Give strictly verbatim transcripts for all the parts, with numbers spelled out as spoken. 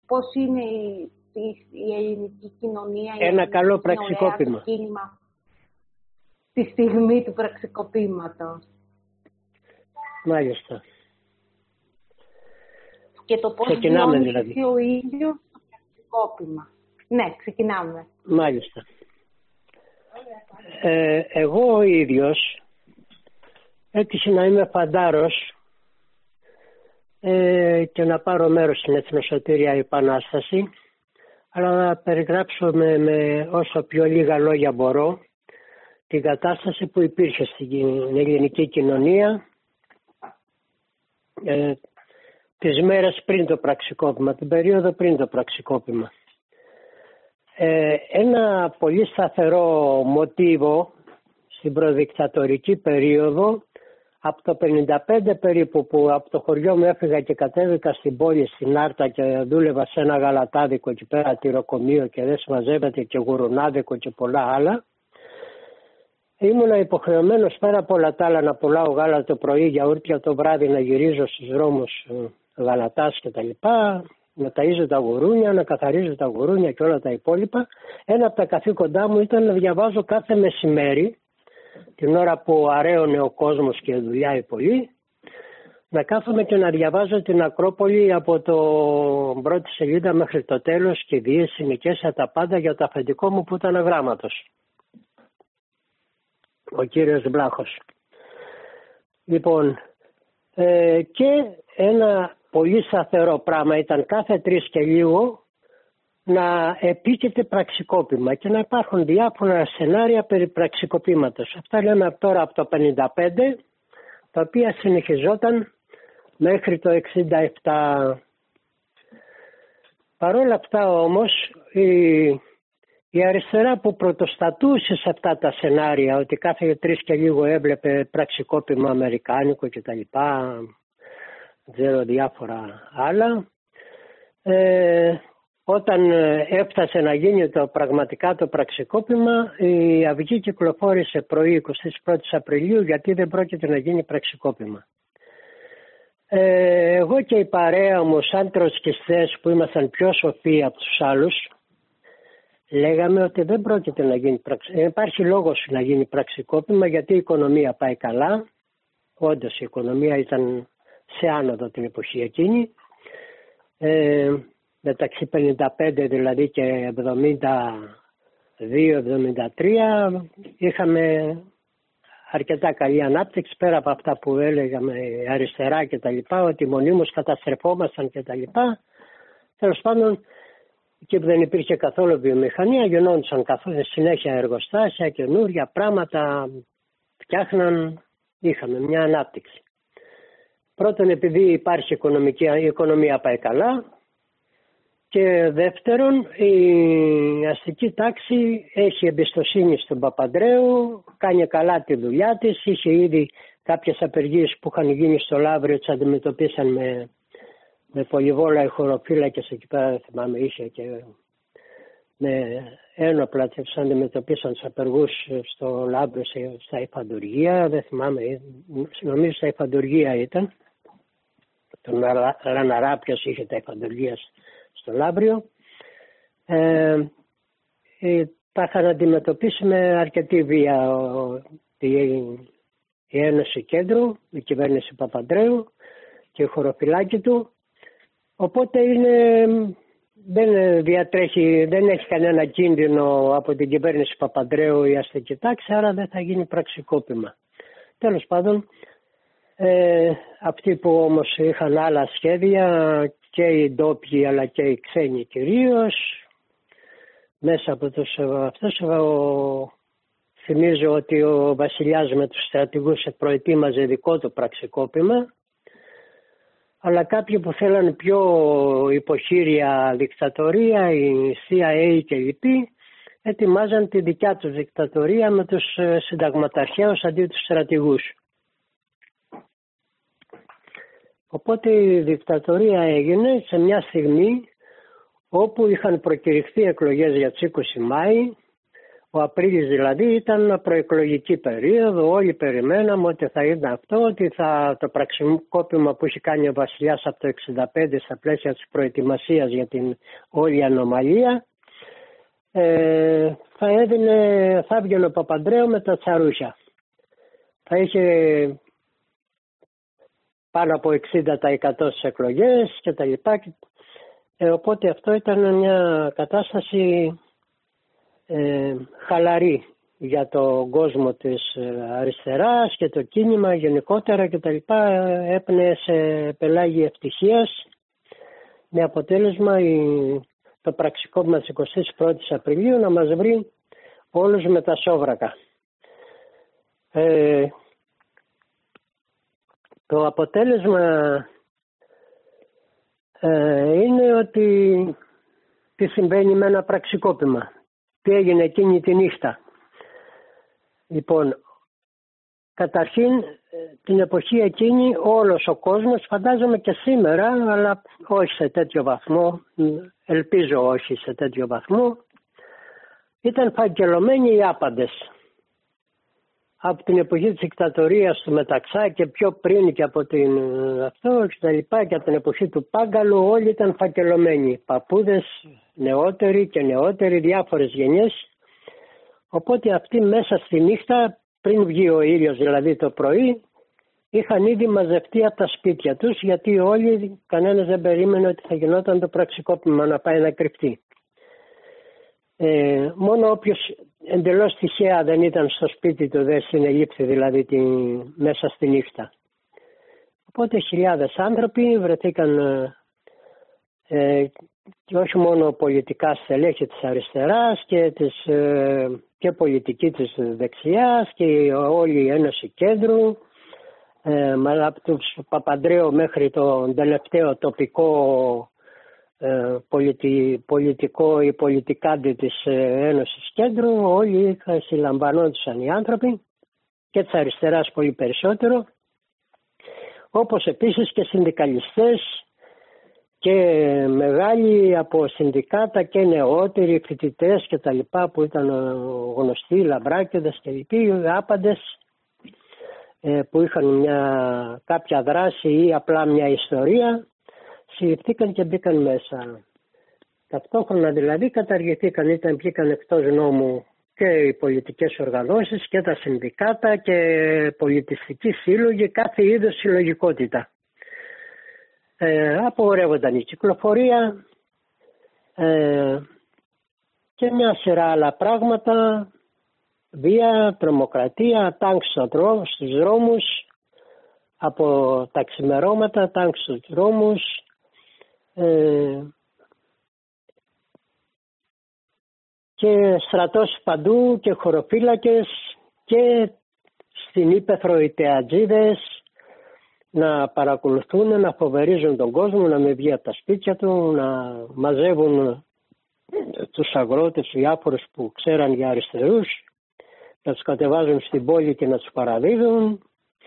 πώς είναι η, η, η ελληνική κοινωνία, ένα η ελληνική καλό πραξικόπημα. Το κίνημα τη στιγμή του πραξικοπήματος. Μάλιστα. Και το πώς ξεκινάμε βιώνεις δηλαδή. εσύ ο ίδιος το πραξικόπημα. Ναι, ξεκινάμε. Μάλιστα. Ε, εγώ ο ίδιος έτυχε να είμαι φαντάρος ε, και να πάρω μέρος στην Εθνοσωτήρια Επανάσταση, αλλά να περιγράψω με, με όσο πιο λίγα λόγια μπορώ την κατάσταση που υπήρχε στην ελληνική κοινωνία ε, τις μέρες πριν το πραξικόπημα, την περίοδο πριν το πραξικόπημα. Ε, ένα πολύ σταθερό μοτίβο στην προδικτατορική περίοδο, από το πενήντα πέντε περίπου που από το χωριό μου έφυγα και κατέβηκα στην πόλη στην Άρτα και δούλευα σε ένα γαλατάδικο εκεί πέρα τυροκομείο και δεν συμμαζεύεται και γουρουνάδικο και πολλά άλλα, ήμουνα υποχρεωμένος πέρα από όλα τα άλλα να πουλάω γάλα το πρωί, γιαούρτια το βράδυ, να γυρίζω στους δρόμους γαλατάς και τα λοιπά, να ταΐζω τα γουρούνια, να καθαρίζω τα γουρούνια και όλα τα υπόλοιπα. Ένα από τα καθήκοντά μου ήταν να διαβάζω κάθε μεσημέρι, την ώρα που αραίωνε ο κόσμος και δουλειά η πολύ, να κάθομαι και να διαβάζω την Ακρόπολη από το πρώτη σελίδα μέχρι το τέλος και διές συνοικέσα τα πάντα για το αφεντικό μου που ήταν αγράμματος, ο κύριος Βλάχος. Λοιπόν, ε, και ένα πολύ σταθερό πράγμα ήταν κάθε τρεις και λίγο να επίκειται πραξικόπημα και να υπάρχουν διάφορα σενάρια περί πραξικοπήματος. Αυτά λέμε τώρα από το πενήντα πέντε, τα οποία συνεχιζόταν μέχρι το εξήντα επτά. Παρ' όλα αυτά όμως η, η αριστερά που πρωτοστατούσε σε αυτά τα σενάρια, ότι κάθε τρεις και λίγο έβλεπε πραξικόπημα αμερικάνικο και τα λοιπά, ξέρω διάφορα άλλα, ε, όταν έφτασε να γίνει το πραγματικά το πραξικόπημα, η Αυγή κυκλοφόρησε πρωί εικοστή πρώτη Απριλίου γιατί δεν πρόκειται να γίνει πραξικόπημα. Ε, εγώ και η παρέα μου σαν τροσκιστές που ήμασταν πιο σοφοί από τους άλλους, λέγαμε ότι δεν πρόκειται να γίνει πραξικόπημα. Υπάρχει λόγος να γίνει πραξικόπημα γιατί η οικονομία πάει καλά. Όντως η οικονομία ήταν σε άνοδο την εποχή εκείνη. Ε, μεταξύ πενήντα πέντε δηλαδή και εβδομήντα δύο εβδομήντα τρία είχαμε αρκετά καλή ανάπτυξη, πέρα από αυτά που έλεγαμε αριστερά και τα λοιπά, ότι μονίμως καταστρεφόμασταν και τα λοιπά. Τέλος πάντων, εκεί που δεν υπήρχε καθόλου βιομηχανία, γινόντουσαν καθόλου συνέχεια εργοστάσια, καινούρια πράγματα, φτιάχναν, είχαμε μια ανάπτυξη. Πρώτον, επειδή υπάρχει οικονομική, η οικονομία πάει καλά, και δεύτερον, η αστική τάξη έχει εμπιστοσύνη στον Παπανδρέου, κάνει καλά τη δουλειά της, είχε ήδη κάποιες απεργίες που είχαν γίνει στο Λαύριο, τις αντιμετωπίσαν με, με πολυβόλα οι χωροφύλακες εκεί πέρα, δεν θυμάμαι, είχε και με ένοπλα και τους αντιμετωπίσαν τους απεργούς στο Λαύριο, στα υφαντουργία, δεν θυμάμαι, νομίζω στα υφαντουργία ήταν, τον Ραναράπιος είχε τα υφαντουργία στο Λαύριο. Ε, ε, τα είχαν αντιμετωπίσει με αρκετή βία ο, η, η Ένωση Κέντρου, η κυβέρνηση Παπανδρέου και η χωροφυλάκη του. Οπότε είναι, δεν διατρέχει, δεν έχει κανένα κίνδυνο από την κυβέρνηση Παπανδρέου η αστική τάξη, άρα δεν θα γίνει πραξικόπημα. Τέλος πάντων, ε, αυτοί που όμως είχαν άλλα σχέδια, και οι ντόπιοι αλλά και οι ξένοι κυρίως, μέσα από τους αυτούς, ο, θυμίζω ότι ο βασιλιάς με τους στρατηγούς προετοίμαζε δικό του πραξικόπημα, αλλά κάποιοι που θέλανε πιο υποχείρια δικτατορία, η σι άι έι και οι λοιποί, ετοιμάζαν τη δικιά τους δικτατορία με τους συνταγματαρχαίους αντί τους στρατηγούς. Οπότε η δικτατορία έγινε σε μια στιγμή όπου είχαν προκηρυχθεί εκλογές για τις είκοσι Μάη, Ο Απρίλης δηλαδή ήταν προεκλογική περίοδο, όλοι περιμέναμε ότι θα ήταν αυτό, ότι θα, το πραξικόπημα που είχε κάνει ο Βασιλιάς από το εξήντα πέντε στα πλαίσια της προετοιμασίας για την όλη ανομαλία, ε, θα έδινε, θα έβγαινε ο Παπανδρέου με τα τσαρούχια. Θα είχε πάνω από εξήντα τοις εκατό στις εκλογές και τα λοιπά. Ε, οπότε αυτό ήταν μια κατάσταση ε, χαλαρή για τον κόσμο της αριστεράς και το κίνημα γενικότερα και τα λοιπά. Έπνεε σε πελάγι ευτυχίας με αποτέλεσμα η, το πραξικόπημα της εικοστής πρώτης Απριλίου να μας βρει όλους με τα σόβρακα. Ε, το αποτέλεσμα ε, είναι ότι τι συμβαίνει με ένα πραξικόπημα. Τι έγινε εκείνη τη νύχτα. Λοιπόν, καταρχήν την εποχή εκείνη όλος ο κόσμος, φαντάζομαι και σήμερα, αλλά όχι σε τέτοιο βαθμό, ελπίζω όχι σε τέτοιο βαθμό, ήταν φαγγελωμένοι οι άπαντες. Από την εποχή της δικτατορίας του Μεταξά και πιο πριν και από την αυτό και τα λοιπά και από την εποχή του Πάγκαλου όλοι ήταν φακελωμένοι. Παππούδες, νεότεροι και νεότεροι, διάφορες γενιές. Οπότε αυτοί μέσα στη νύχτα, πριν βγει ο ήλιος δηλαδή το πρωί, είχαν ήδη μαζευτεί από τα σπίτια τους, γιατί όλοι, κανένας δεν περίμενε ότι θα γινόταν το πραξικόπημα να πάει να κρυφτεί. Ε, μόνο όποιος εντελώς τυχαία δεν ήταν στο σπίτι του δεν συνελήφθη δηλαδή τη, μέσα στη νύχτα. Οπότε χιλιάδες άνθρωποι βρεθήκαν ε, και όχι μόνο πολιτικά στελέχη της αριστεράς και, της, ε, και πολιτική της δεξιάς και όλη η Ένωση Κέντρου, ε, από τους Παπανδρέου μέχρι τον τελευταίο τοπικό Ε, πολιτι, πολιτικό ή πολιτικάντη της ε, Ένωσης Κέντρου, όλοι συλλαμβανόντουσαν οι άνθρωποι και της αριστεράς πολύ περισσότερο, όπως επίσης και συνδικαλιστές και μεγάλοι από συνδικάτα και νεότεροι φοιτητές και τα λοιπά που ήταν γνωστοί, λαμπράκηδες και λοιποί, άπαντες ε, που είχαν μια, κάποια δράση ή απλά μια ιστορία, συλληφθήκαν και μπήκαν μέσα. Ταυτόχρονα δηλαδή καταργηθήκαν, ήταν βγήκαν εκτός νόμου και οι πολιτικές οργανώσεις και τα συνδικάτα και πολιτιστικοί σύλλογοι, κάθε είδος συλλογικότητα. Ε, απογορεύονταν η κυκλοφορία ε, και μια σειρά άλλα πράγματα, βία, τρομοκρατία, τάγκ στους δρόμους, από τα ξημερώματα, τάγκ στους δρόμους, Ε, και στρατός παντού και χωροφύλακες και στην ύπαιθρο οι τεατζίδες να παρακολουθούν, να φοβερίζουν τον κόσμο, να μην βγει από τα σπίτια του, να μαζεύουν τους αγρότες διάφορους που ξέραν για αριστερούς, να τους κατεβάζουν στην πόλη και να τους παραδίδουν.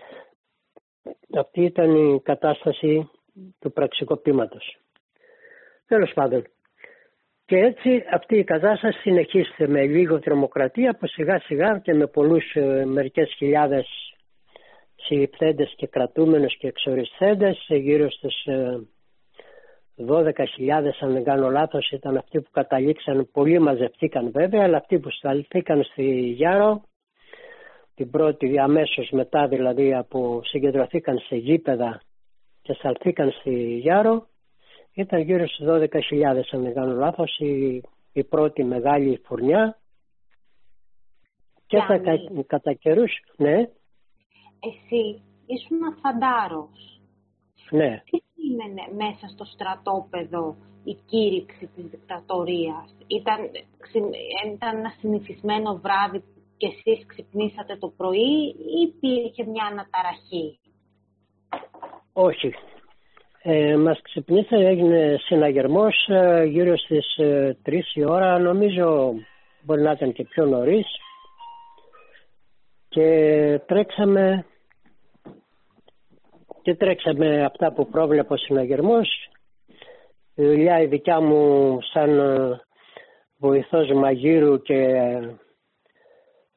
Αυτή ήταν η κατάσταση του πραξικοπήματος. Τέλος πάντων. Και έτσι αυτή η κατάσταση συνεχίζεται με λίγο τρομοκρατία που σιγά σιγά και με πολλούς ε, μερικές χιλιάδες συλληφθέντες και κρατούμενους και εξοριστέντες, γύρω στους ε, δώδεκα χιλιάδες αν δεν κάνω λάθος ήταν αυτοί που καταλήξαν, πολλοί μαζευτήκαν βέβαια, αλλά αυτοί που σταλθήκαν στη Γιάρο την πρώτη αμέσως μετά δηλαδή από συγκεντρωθήκαν σε γήπεδα και σταλθήκαν στη Γιάρο, ήταν γύρω στους δώδεκα χιλιάδες αν δεν κάνω λάθος η, η πρώτη μεγάλη φουρνιά και θα, κα, κατά καιρούς, ναι. Εσύ ήσουν φαντάρος. Ναι. Τι σήμαινε μέσα στο στρατόπεδο η κήρυξη της δικτατορίας? Ήταν, ήταν ένα συνηθισμένο βράδυ και εσείς ξυπνήσατε το πρωί ή υπήρχε μια αναταραχή? Όχι. Ε, μας ξυπνήσε, έγινε συναγερμός ε, γύρω στις ε, τρεις η ώρα, νομίζω μπορεί να ήταν και πιο νωρίς, και τρέξαμε και τρέξαμε αυτά που πρόβλεπε ο συναγερμός. Η δουλειά η δικιά μου σαν βοηθός μαγείρου και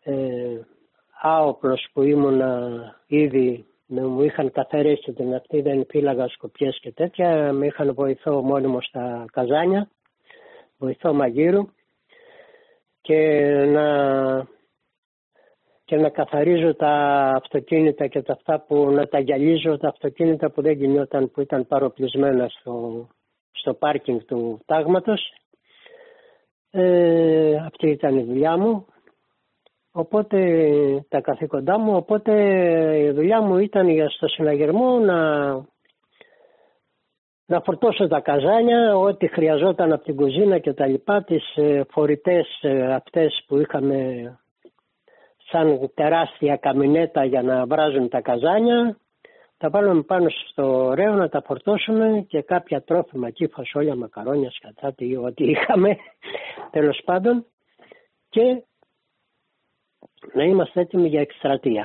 ε, άοπλος που ήμουνα ήδη, με, μου είχαν καθαρίσει την αυτή, δεν φύλαγα σκοπιές και τέτοια, με είχαν βοηθό μόνιμο στα καζάνια, βοηθό μαγείρου και να, και να καθαρίζω τα αυτοκίνητα και τα αυτά που, να τα γυαλίζω τα αυτοκίνητα που δεν γινόταν, που ήταν παροπλισμένα στο, στο πάρκινγκ του τάγματος. Ε, αυτή ήταν η δουλειά μου, οπότε τα καθήκοντά μου, οπότε η δουλειά μου ήταν για στο συναγερμό να, να φορτώσω τα καζάνια, ό,τι χρειαζόταν από την κουζίνα και τα λοιπά, τις φορητές αυτές που είχαμε σαν τεράστια καμινέτα για να βράζουν τα καζάνια, τα βάλουμε πάνω στο ρέο να τα φορτώσουμε και κάποια τρόφιμα εκεί, φασόλια, μακαρόνια, σκατάτι, ό,τι είχαμε, τέλος πάντων, και να είμαστε έτοιμοι για εκστρατεία.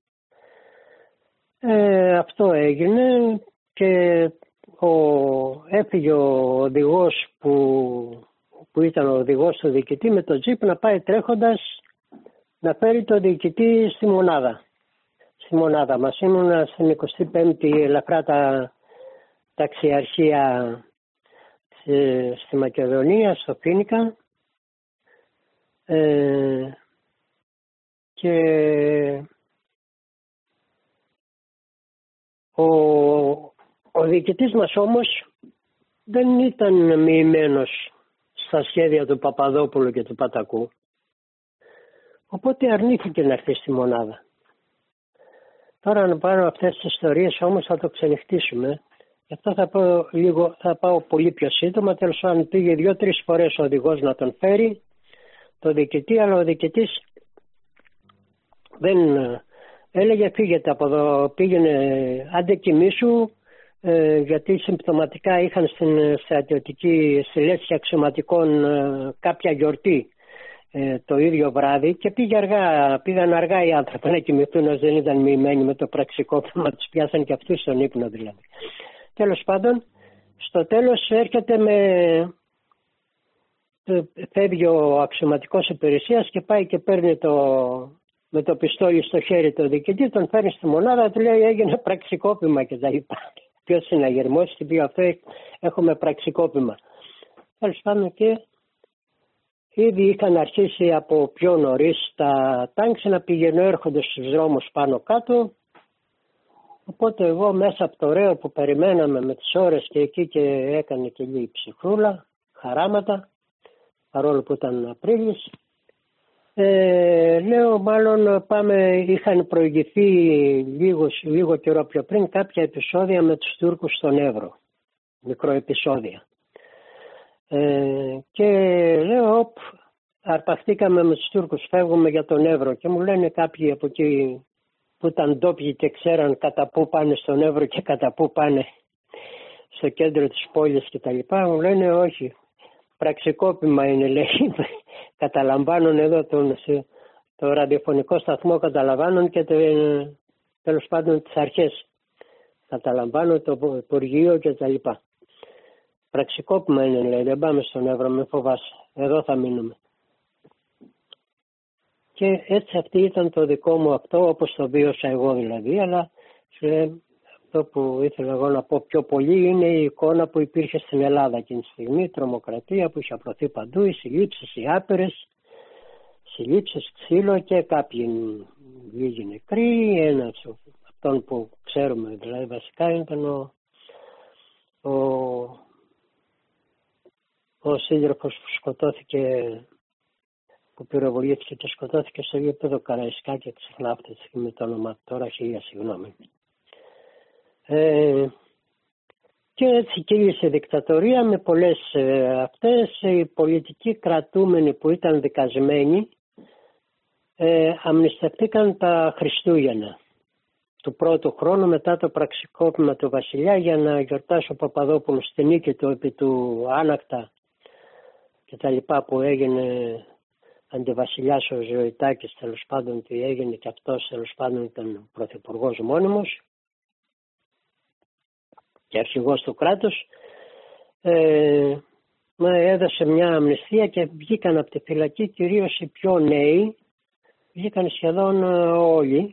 Ε, αυτό έγινε και ο, έφυγε ο οδηγός που, που ήταν ο οδηγός του διοικητή με το τζιπ να πάει τρέχοντας να φέρει το διοικητή στη μονάδα. Στη μονάδα μας ήμουν στην εικοστή πέμπτη ελαφρά τα ταξιαρχία στη, στη Μακεδονία, στο Φίνικα, ε, και ο, ο διοικητής μας όμως δεν ήταν μοιημένος στα σχέδια του Παπαδόπουλου και του Πατακού, οπότε αρνήθηκε να έρθει στη μονάδα. Τώρα να πάρω αυτές τις ιστορίες όμως θα το ξενυχτήσουμε. Γι' αυτό θα πάω, λίγο, θα πάω πολύ πιο σύντομα. Τέλος πάντων πήγε δύο-τρεις φορές ο οδηγός να τον φέρει, το διοικητή, αλλά ο διοικητής δεν έλεγε φύγετε από εδώ, πήγαινε άντε κοιμήσου, ε, γιατί συμπτωματικά είχαν στην στρατιωτική συλλέξη αξιωματικών ε, κάποια γιορτή ε, το ίδιο βράδυ και πήγε αργά, πήγαν αργά οι άνθρωποι να κοιμηθούν, ως δεν ήταν μοιημένοι με το πραξικόπημα, τους πιάσαν και αυτούς στον ύπνο δηλαδή. Τέλος πάντων, στο τέλος έρχεται με... φεύγει ο αξιωματικός υπηρεσίας και πάει και παίρνει το... με το πιστόλι στο χέρι το διοικητή, τον φέρνει στη μονάδα, του λέει έγινε πραξικόπημα και τα λοιπά. Ποιος συναγερμός και πει αυτό έχουμε πραξικόπημα. Τέλος πάντων και ήδη είχαν αρχίσει από πιο νωρίς τα τάγκς να πηγαίνουν έρχονται στους δρόμους πάνω κάτω. Οπότε εγώ μέσα από το ρέο που περιμέναμε με τις ώρες και εκεί και έκανε και λίγη ψυχρούλα, χαράματα, παρόλο που ήταν Απρίλης. Ε, λέω μάλλον πάμε, είχαν προηγηθεί λίγο, λίγο καιρό πιο πριν κάποια επεισόδια με τους Τούρκους στον Εύρο, μικροεπεισόδια. Ε, και λέω οπ, αρπαχτήκαμε με τους Τούρκους, φεύγουμε για τον Εύρο και μου λένε κάποιοι από εκεί που ήταν ντόπιοι και ξέραν κατά πού πάνε στον Εύρο και κατά πού πάνε στο κέντρο της πόλης και τα λοιπά, μου λένε όχι, πραξικόπημα είναι λέει, καταλαμβάνουν εδώ τον, το ραδιοφωνικό σταθμό, καταλαμβάνουν και το, τέλος πάντων τις αρχές, καταλαμβάνουν το Υπουργείο και τα λοιπά. Πραξικόπημα είναι λέει, δεν πάμε στον Εύρο, με φοβάσαι, εδώ θα μείνουμε. Και έτσι αυτή ήταν το δικό μου αυτό, όπως το βίωσα εγώ δηλαδή, αλλά ε, αυτό που ήθελα εγώ να πω πιο πολύ είναι η εικόνα που υπήρχε στην Ελλάδα εκείνη τη στιγμή, η τρομοκρατία που είχε απλωθεί παντού, οι συλλήψεις, οι άπειρες, συλλήψεις, ξύλο και κάποιοι λίγοι νεκροί, ένας αυτόν που ξέρουμε δηλαδή βασικά ήταν ο, ο, ο σύντροφος που σκοτώθηκε, που πυροβολήθηκε και σκοτώθηκε στο γήπεδο Καραϊσκάκη και ξεχνά αυτή τη στιγμή το όνομα τώρα, χίλια συγγνώμη. Ε, και έτσι κύλησε η δικτατορία με πολλές ε, αυτές οι πολιτικοί κρατούμενοι που ήταν δικασμένοι ε, αμνηστευτήκαν τα Χριστούγεννα του πρώτου χρόνου μετά το πραξικόπημα του βασιλιά για να γιορτάσει ο Παπαδόπουλος στη νίκη του επί του Άνακτα και τα λοιπά που έγινε αντιβασιλιάς ο Ζωητάκης, τέλος πάντων τι έγινε και αυτός τέλος πάντων ήταν πρωθυπουργός μόνιμος και αρχηγός του κράτους, ε, έδωσε μια αμνηστία και βγήκαν από τη φυλακή κυρίως οι πιο νέοι βγήκαν σχεδόν όλοι.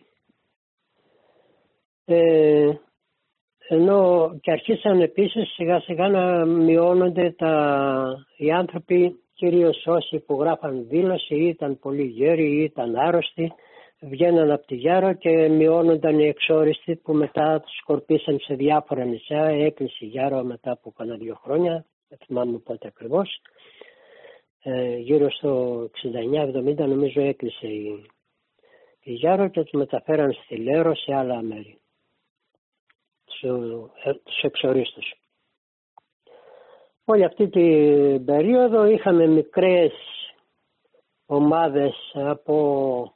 Ε, ενώ και αρχίσαν επίσης σιγά σιγά να μειώνονται τα, οι άνθρωποι, κυρίως όσοι που γράφαν δήλωση ή ήταν πολύ γέροι ή ήταν άρρωστοι, βγαίναν από τη Γιάρο και μειώνονταν οι εξόριστοι που μετά τους σκορπίσαν σε διάφορα νησιά. Έκλεισε η Γιάρο μετά από κάνα δύο χρόνια, δεν θυμάμαι πότε ακριβώς. Ε, γύρω στο εξήντα εννιά εβδομήντα νομίζω έκλεισε η, η Γιάρο και τους μεταφέραν στη Λέρο, σε άλλα μέρη, τους εξορίστους. Όλη αυτή την περίοδο είχαμε μικρές ομάδες από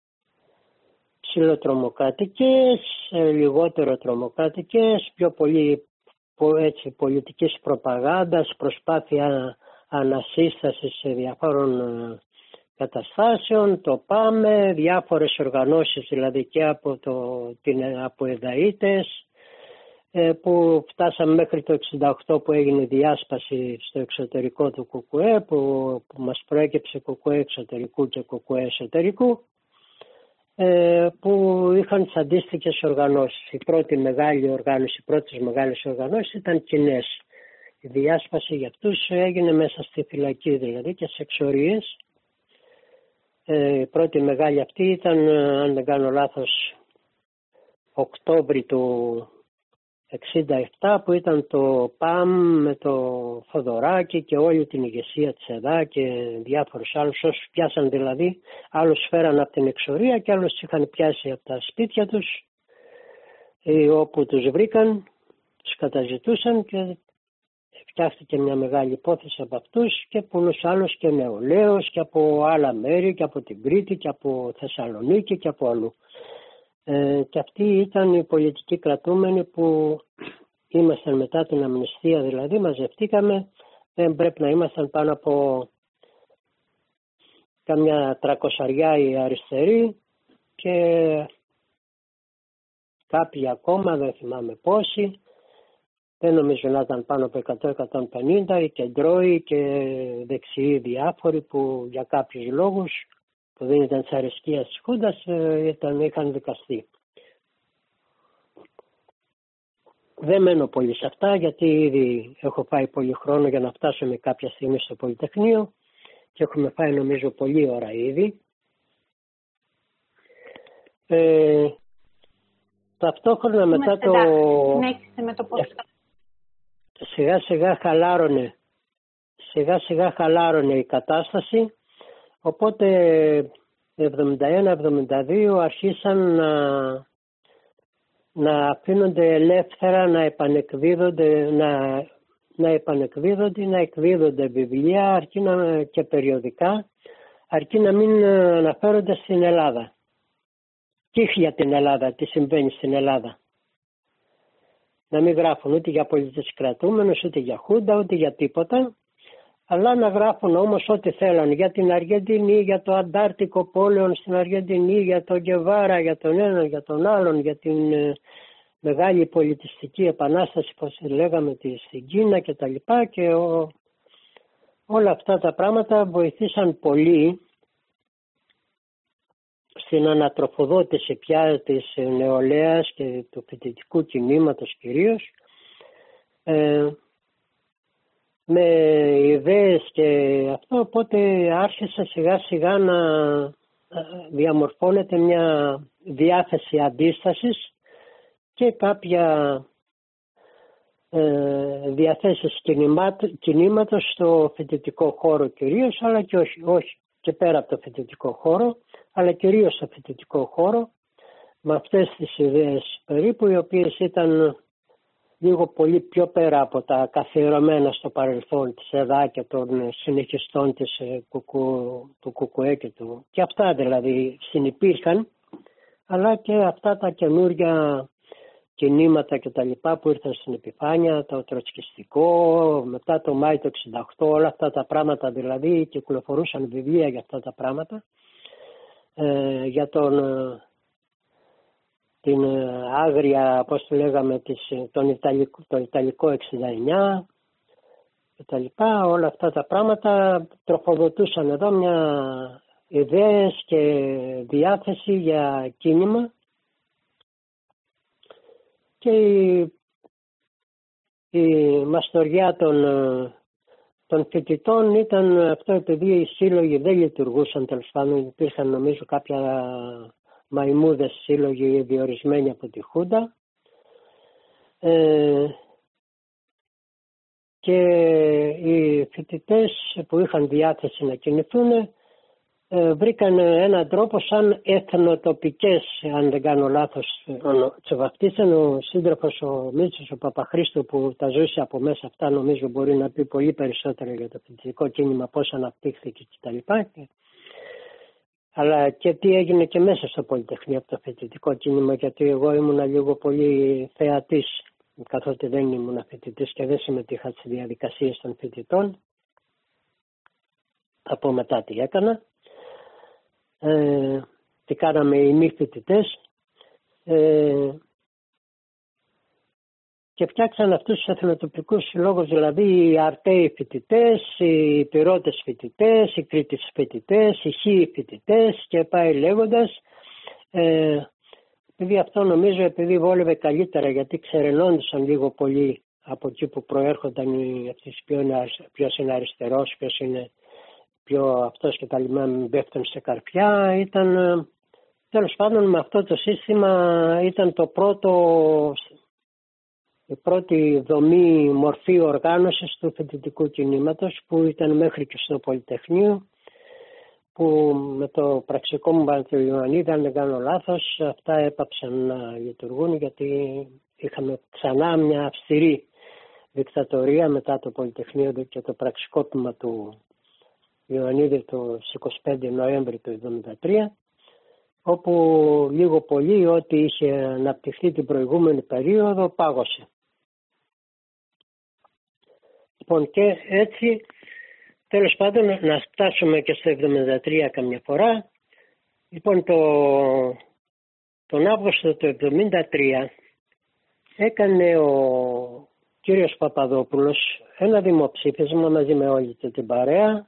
ψηλοτρομοκρατικές, λιγότερο τρομοκρατικές, πιο πολύ έτσι, πολιτικής προπαγάνδας, προσπάθεια ανασύστασης σε διαφόρων καταστάσεων, το ΠΑΜΕ, διάφορες οργανώσεις δηλαδή και από, το, την, από εδαΐτες, που φτάσαμε μέχρι το εξήντα οκτώ που έγινε διάσπαση στο εξωτερικό του ΚΚΕ, που, που μας προέκυψε ΚΚΕ εξωτερικού και ΚΚΕ εσωτερικού, που είχαν τις αντίστοιχες οργανώσεις. Η πρώτη μεγάλη οργάνωση, οι πρώτες μεγάλες οργανώσεις ήταν κοινές. Η διάσπαση για αυτούς έγινε μέσα στη φυλακή δηλαδή και σε εξορίες. Η πρώτη μεγάλη αυτή ήταν, αν δεν κάνω λάθος, Οκτώβρη του εξήντα επτά, που ήταν το ΠΑΜ με το Θοδωράκη και όλη την ηγεσία της ΕΔΑ και διάφορους άλλους, όσους πιάσαν δηλαδή, άλλους φέραν από την εξορία και άλλους είχαν πιάσει από τα σπίτια τους, όπου τους βρήκαν, τους καταζητούσαν και φτιάχτηκε μια μεγάλη υπόθεση από αυτούς και πολλούς άλλους και νεολαίους και από άλλα μέρη και από την Κρήτη και από Θεσσαλονίκη και από αλλού. Ε, και αυτοί ήταν οι πολιτικοί κρατούμενοι που ήμασταν μετά την αμνηστία, δηλαδή μαζευτήκαμε, δεν πρέπει να ήμασταν πάνω από καμιά τρακοσαριά οι αριστεροί και κάποιοι ακόμα, δεν θυμάμαι πόσοι, δεν νομίζω να ήταν πάνω από εκατό με εκατόν πενήντα, οι κεντρώοι και δεξιοί διάφοροι που για κάποιους λόγους που δεν ήταν της αρεσκίας της Χούντας, ήταν, είχαν δικαστεί. Δεν μένω πολύ σε αυτά γιατί ήδη έχω φάει πολύ χρόνο για να φτάσουμε κάποια στιγμή στο Πολυτεχνείο και έχουμε φάει νομίζω πολλή ώρα ήδη. Ε, ταυτόχρονα μετά το... με το πώς... Σιγά σιγά χαλάρωνε, σιγά σιγά χαλάρωνε η κατάσταση. Οπότε εβδομήντα ένα εβδομήντα δύο αρχίσαν να, να αφήνονται ελεύθερα, να επανεκδίδονται, να, να επανεκδίδονται, να εκδίδονται βιβλία αρκεί να, και περιοδικά, αρκεί να μην αναφέρονται στην Ελλάδα. Τι για την Ελλάδα, τι συμβαίνει στην Ελλάδα. Να μην γράφουν ούτε για πολιτικούς κρατούμενους, ούτε για Χούντα, ούτε για τίποτα. Αλλά να γράφουν όμως ό,τι θέλουν για την Αργεντινή, για το Αντάρτικο πόλεων στην Αργεντινή, για τον Γκεβάρα, για τον έναν, για τον άλλον, για την ε, μεγάλη πολιτιστική επανάσταση, όπως λέγαμε, στην Κίνα και τα λοιπά. Και ο, όλα αυτά τα πράγματα βοηθήσαν πολύ στην ανατροφοδότηση πια της νεολαίας και του φοιτητικού κινήματος κυρίως, ε, με ιδέες και αυτό, οπότε άρχισε σιγά σιγά να διαμορφώνεται μια διάθεση αντίστασης και κάποια ε, διαθέσεις κινήματος στο φοιτητικό χώρο κυρίως, αλλά και όχι, όχι και πέρα από το φοιτητικό χώρο, αλλά κυρίως στο φοιτητικό χώρο, με αυτές τις ιδέες περίπου, οι οποίες ήταν λίγο πολύ πιο πέρα από τα καθιερωμένα στο παρελθόν της ΕΔΑ και των συνεχιστών της κουκου, του ΚΚΕ και του. Και αυτά δηλαδή συνυπήρχαν, αλλά και αυτά τα καινούργια κινήματα και τα λοιπά που ήρθαν στην επιφάνεια, το τροτσκιστικό, μετά το Μάη του εξήντα οκτώ, όλα αυτά τα πράγματα δηλαδή, κυκλοφορούσαν βιβλία για αυτά τα πράγματα, ε, για τον... την άγρια, πώς το λέγαμε, της, τον Ιταλικό, το Ιταλικό εξήντα εννιά και τα λοιπά, όλα αυτά τα πράγματα τροφοδοτούσαν εδώ μια ιδέες και διάθεση για κίνημα, και η, η μαστοριά των, των φοιτητών ήταν αυτό, επειδή οι σύλλογοι δεν λειτουργούσαν, τέλος πάντων υπήρχαν νομίζω κάποια μαϊμούδες σύλλογοι διορισμένοι από τη Χούντα, ε, και οι φοιτητές που είχαν διάθεση να κινηθούν ε, βρήκαν έναν τρόπο σαν εθνοτοπικές, αν δεν κάνω λάθος, το βαφτίσαν ο σύντροφος ο Μίτσος ο Παπαχρήστου, που τα ζούσε από μέσα αυτά, νομίζω μπορεί να πει πολύ περισσότερο για το φοιτητικό κίνημα, πώς αναπτύχθηκε κτλ. Αλλά και τι έγινε και μέσα στο Πολυτεχνείο από το φοιτητικό κίνημα, γιατί εγώ ήμουνα λίγο πολύ θεατής, καθότι δεν ήμουν φοιτητής και δεν συμμετείχα στις διαδικασίες των φοιτητών. Από μετά τι έκανα, ε, τι κάναμε οι μη φοιτητές, ε, και φτιάξαν αυτούς τους εθνοτοπικούς συλλόγους, δηλαδή οι αρτέοι φοιτητές, οι πυρώτες φοιτητές, οι κρίτες φοιτητές, οι χίοι φοιτητές και πάει λέγοντας. Ε, επειδή αυτό νομίζω επειδή βόλευε καλύτερα, γιατί ξερενόντουσαν λίγο πολύ από εκεί που προέρχονταν οι, αυτοί, ποιος είναι αριστερός, ποιος είναι πιο αυτός και τα λιμά, μην πέφτουν σε καρπιά. Ήταν, τέλος πάντων, με αυτό το σύστημα ήταν το πρώτο, η πρώτη δομή, μορφή οργάνωσης του φοιτητικού κινήματος, που ήταν μέχρι και στο Πολυτεχνείο, που με το πραξικό μου Παναθηναϊκό, αν δεν κάνω λάθος, αυτά έπαψαν να λειτουργούν, γιατί είχαμε ξανά μια αυστηρή δικτατορία μετά το Πολυτεχνείο και το πραξικόπημα του Ιωαννίδη το είκοσι πέντε Νοέμβρη του χίλια εννιακόσια εβδομήντα τρία, όπου λίγο πολύ ό,τι είχε αναπτυχθεί την προηγούμενη περίοδο πάγωσε. Λοιπόν, και έτσι, τέλος πάντων, να φτάσουμε και στο εβδομήντα τρία καμιά φορά. Λοιπόν, το, τον Αύγουστο του εβδομήντα τρία έκανε ο κύριος Παπαδόπουλος ένα δημοψήφισμα μαζί με όλη την παρέα,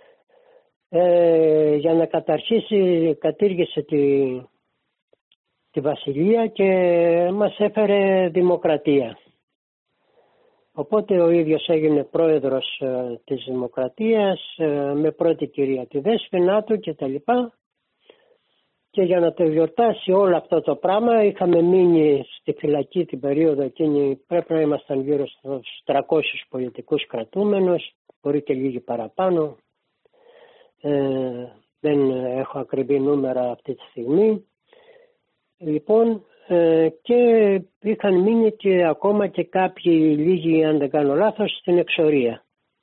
ε, για να καταρχίσει, κατήργησε τη, τη βασιλεία και μας έφερε δημοκρατία. Οπότε ο ίδιος έγινε πρόεδρος ε, της Δημοκρατίας, ε, με πρώτη κυρία τη δέσποινά του και τα λοιπά. Και για να το γιορτάσει όλο αυτό το πράγμα είχαμε μείνει στη φυλακή την περίοδο εκείνη, πρέπει να ήμασταν γύρω στους τριακόσιους πολιτικούς κρατούμενους, μπορεί και λίγοι παραπάνω. Ε, δεν έχω ακριβή νούμερα αυτή τη στιγμή. Λοιπόν, ε, και είχαν μείνει και ακόμα και κάποιοι λίγοι, αν δεν κάνω λάθος, στην εξορία.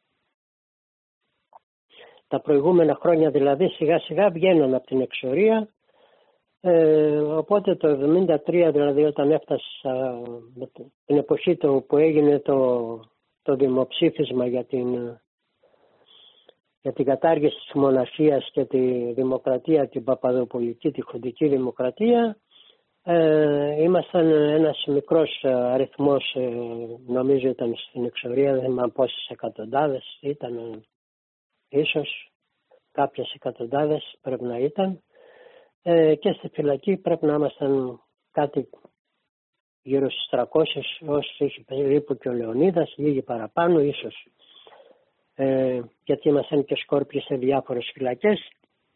Τα προηγούμενα χρόνια δηλαδή σιγά σιγά βγαίνουν από την εξορία. Ε, οπότε το εβδομήντα τρία, δηλαδή όταν έφτασα την εποχή το, που έγινε το, το δημοψήφισμα για την, για την κατάργηση της μοναρχίας και τη δημοκρατία, την παπαδοπολική, τη χοντική δημοκρατία, ε, ήμασταν ένας μικρός αριθμός, ε, νομίζω ήταν στην εξορία, δεν θυμάμαι πόσες εκατοντάδες ήταν, ίσως κάποιες εκατοντάδες πρέπει να ήταν. Ε, και στη φυλακή πρέπει να ήμασταν κάτι γύρω στους τριακόσιους, όσοι είχε περίπου και ο Λεωνίδας, λίγοι παραπάνω ίσως, ε, γιατί ήμασταν και σκόρπιοι σε διάφορες φυλακές.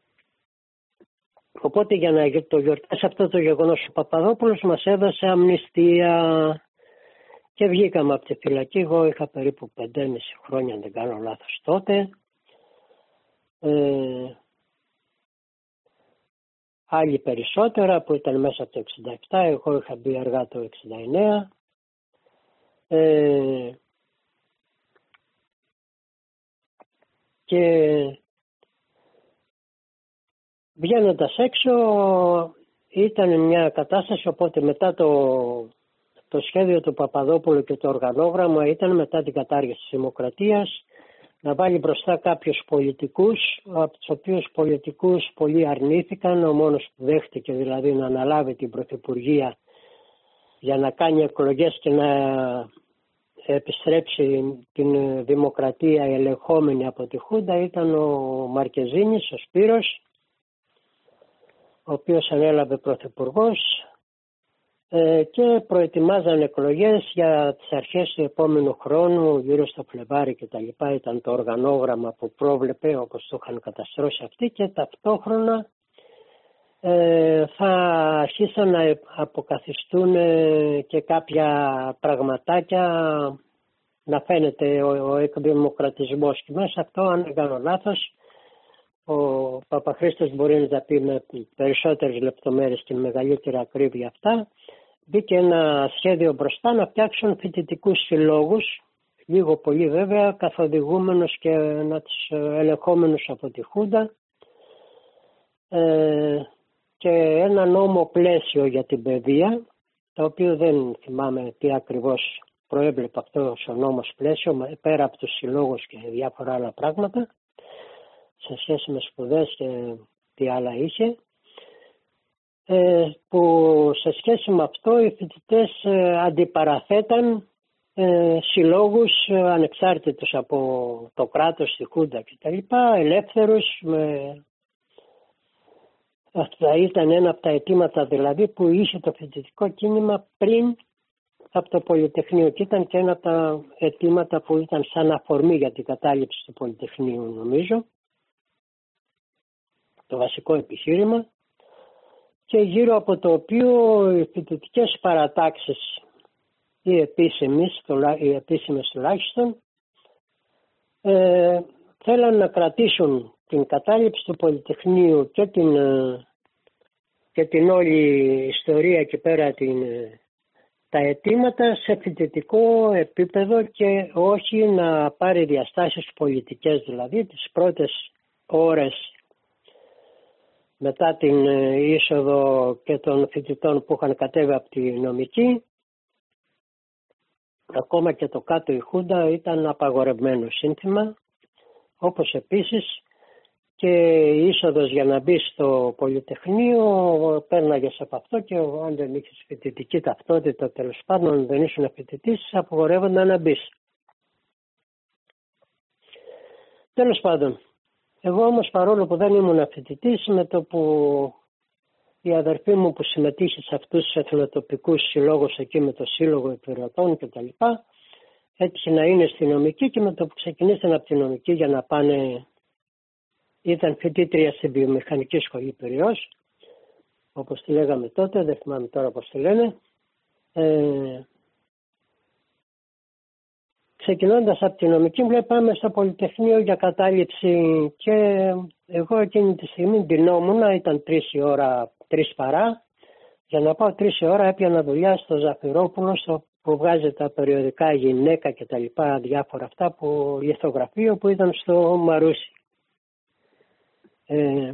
Οπότε για να το γιορτάσει αυτό το γεγονός ο Παπαδόπουλος μας έδωσε αμνηστία και βγήκαμε από τη φυλακή. Εγώ είχα περίπου πεντέμισι χρόνια, αν δεν κάνω λάθος τότε. Ε, άλλοι περισσότερα που ήταν μέσα από το εξήντα επτά, εγώ είχα μπει αργά το εξήντα εννέα. Ε, και βγαίνοντας έξω ήταν μια κατάσταση, οπότε μετά το, το σχέδιο του Παπαδόπουλου και το οργανόγραμμα ήταν μετά την κατάργηση της δημοκρατίας να βάλει μπροστά κάποιους πολιτικούς, από τους οποίους πολιτικούς πολλοί αρνήθηκαν, ο μόνος που δέχτηκε δηλαδή να αναλάβει την πρωθυπουργία για να κάνει εκλογές και να επιστρέψει την δημοκρατία ελεγχόμενη από τη Χούντα ήταν ο Μαρκεζίνης, ο Σπύρος, ο οποίος ανέλαβε πρωθυπουργός, και προετοιμάζαν εκλογές για τις αρχές του επόμενου χρόνου, γύρω στο Φλεβάρι και τα λοιπά. Ήταν το οργανόγραμμα που πρόβλεπε, όπως το είχαν καταστρώσει αυτοί, και ταυτόχρονα ε, θα αρχίσαν να αποκαθιστούν και κάποια πραγματάκια, να φαίνεται ο, ο εκδημοκρατισμός, και μέσα αυτό, αν δεν κάνω λάθος, ο Παπαχρήστος μπορεί να τα πει με περισσότερες λεπτομέρειες και με μεγαλύτερη ακρίβεια αυτά. Μπήκε ένα σχέδιο μπροστά να φτιάξουν φοιτητικούς συλλόγους, λίγο πολύ βέβαια, καθοδηγούμενος και να τους ελεγχόμενους από τη Χούντα, ε, και ένα νόμο πλαίσιο για την παιδεία, το οποίο δεν θυμάμαι τι ακριβώς προέβλεπε αυτός ο νόμος πλαίσιο, πέρα από τους συλλόγους και διάφορα άλλα πράγματα, σε σχέση με σπουδές και τι άλλα είχε, που σε σχέση με αυτό οι φοιτητές αντιπαραθέταν συλλόγους ανεξάρτητους από το κράτος, τη Χούντα κτλ., ελεύθερους. Με... Αυτά ήταν ένα από τα αιτήματα δηλαδή που είχε το φοιτητικό κίνημα πριν από το Πολυτεχνείο, και ήταν και ένα από τα αιτήματα που ήταν σαν αφορμή για την κατάληψη του Πολυτεχνείου, νομίζω, το βασικό επιχείρημα, και γύρω από το οποίο οι φοιτητικές παρατάξεις, οι επίσημες, οι επίσημες τουλάχιστον, ε, θέλαν να κρατήσουν την κατάληψη του Πολυτεχνείου και την, και την όλη ιστορία και πέρα την, τα αιτήματα σε φοιτητικό επίπεδο, και όχι να πάρει διαστάσεις πολιτικές, δηλαδή τις πρώτες ώρες μετά την είσοδο και των φοιτητών που είχαν κατέβει από τη νομική, ακόμα και το κάτω η Χούντα ήταν απαγορευμένο σύνθημα, όπως επίσης και η είσοδος για να μπει στο Πολυτεχνείο πέρναγες από αυτό, και αν δεν είχες φοιτητική ταυτότητα, τέλος πάντων δεν ήσουν φοιτητής, απαγορεύονταν να μπει. Τέλος πάντων, εγώ όμως, παρόλο που δεν ήμουν φοιτητής, με το που η αδερφή μου που συμμετείχε σε αυτούς τους εθνοτοπικούς συλλόγους εκεί με το Σύλλογο Επιρωτών και τα λοιπά, έτυχε να είναι στη νομική, και με το που ξεκινήσαν από τη νομική για να πάνε, ήταν φοιτήτρια στη βιομηχανική σχολή Πειραιώς, όπως τη λέγαμε τότε, δεν θυμάμαι τώρα πώς τη λένε, ε, ξεκινώντας από τη νομική μου λέει πάμε στο Πολυτεχνείο για κατάληψη, και εγώ εκείνη τη στιγμή ντυνόμουνα, ήταν τρεις η ώρα, τρεις παρά, για να πάω τρεις η ώρα έπιανα δουλειά στο Ζαφυρόπουλο, στο, που βγάζει τα περιοδικά Γυναίκα και τα λοιπά, διάφορα αυτά, που λιθογραφείο που ήταν στο Μαρούσι. Ε,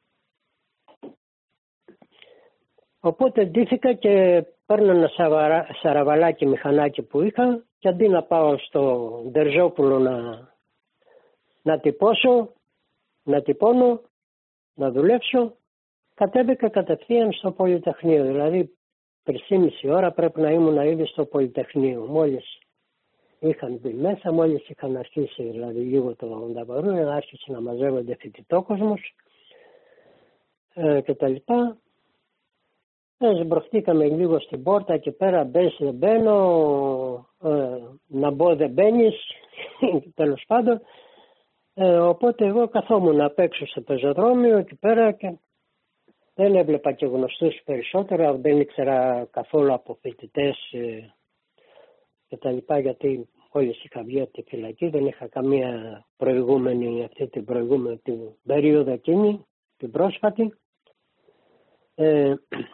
οπότε ντύθηκα και παίρνω ένα σαβαρα, σαραβαλάκι μηχανάκι που είχα, και αντί να πάω στο Ντερζόπουλο να, να τυπώσω, να τυπώνω, να δουλέψω, κατέβηκα κατευθείαν στο Πολυτεχνείο. Δηλαδή τρισήμιση ώρα πρέπει να ήμουν ήδη στο Πολυτεχνείο. Μόλις είχαν μπει μέσα, μόλις είχαν αρχίσει δηλαδή λίγο το νταβαρού, άρχισε να μαζεύονται φοιτητόκοσμος ε, και τα λοιπά. Ε, σμπροχτήκαμε λίγο στην πόρτα και πέρα, μπες δεν μπαίνω, ε, να μπω δεν μπαίνεις, τέλος πάντων. Ε, οπότε εγώ καθόμουν απ' έξω στο πεζοδρόμιο εκεί πέρα, και δεν έβλεπα και γνωστούς περισσότερα, δεν ήξερα καθόλου από φοιτητές ε, και τα λοιπά, γιατί μόλις είχα βγει από τη φυλακή, δεν είχα καμία προηγούμενη, αυτή την προηγούμενη την περίοδο εκείνη, την πρόσφατη. Ε,